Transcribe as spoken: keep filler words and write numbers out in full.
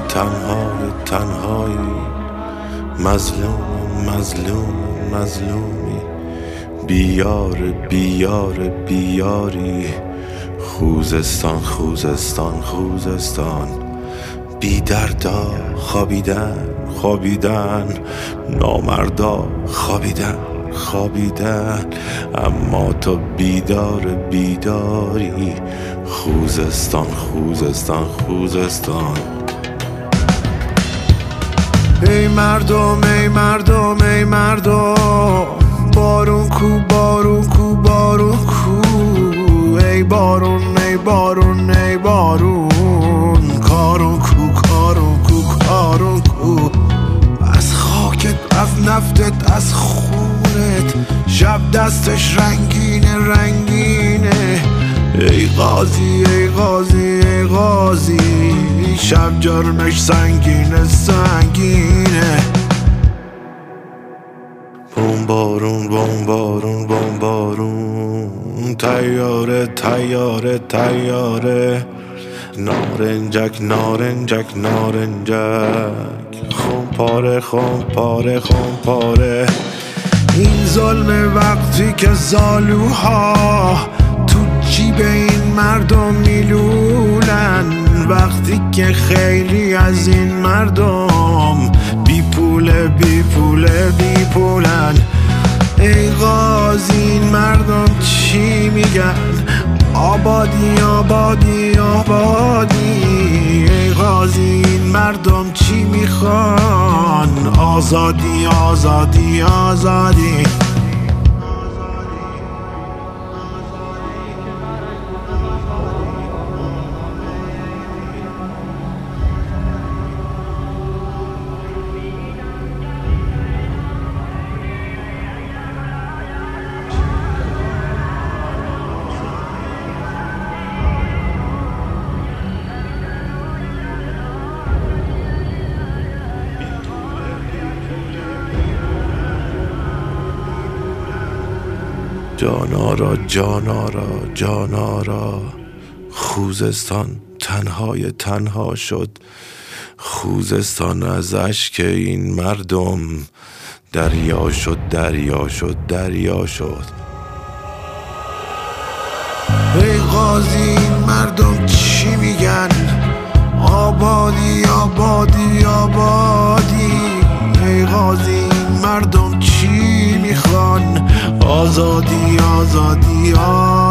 تنهای تنهایی، مظلوم مظلوم مظلومی، بیار بیار بیاری، خوزستان خوزستان خوزستان. بی دردا خوابیدن خوابیدن، نامردا خوابیدن خوابیدن، اما تو بیدار بیداری، خوزستان خوزستان خوزستان. ای مردم ای مردم ای مردم، بارون کو بارون کو بارون کو، ای بارون ای بارون ای بارون، کارون کو کارون کو کارون کو. از خاکت از نفتت از خونت، شب دستش رنگینه رنگینه، ای غازی ای غازی ای غازی، شب جرمش سنگینه سنگینه. بمبارون بمبارون بمبارون، تیاره تیاره تیاره، نارنجک نارنجک نارنجک، خونپاره خونپاره خونپاره. این ظلم وقتی که زالوها تو جیب این مردم میلولن، وقتی که خیلی از این مردم بی پوله بی پوله بی پولن. ای غازی این مردم چی میگن؟ آبادی آبادی آبادی. ای غازی این مردم چی میخوان؟ آزادی آزادی آزادی. جانارا جانارا جانارا، خوزستان تنهای تنها شد، خوزستان از اشک این مردم دریا شد دریا شد دریا شد. ای غازی این مردم چی میگن؟ آبادی آبادی آبادی. ای غازی این مردم چی میخوان؟ آزادی آزادی آزادی.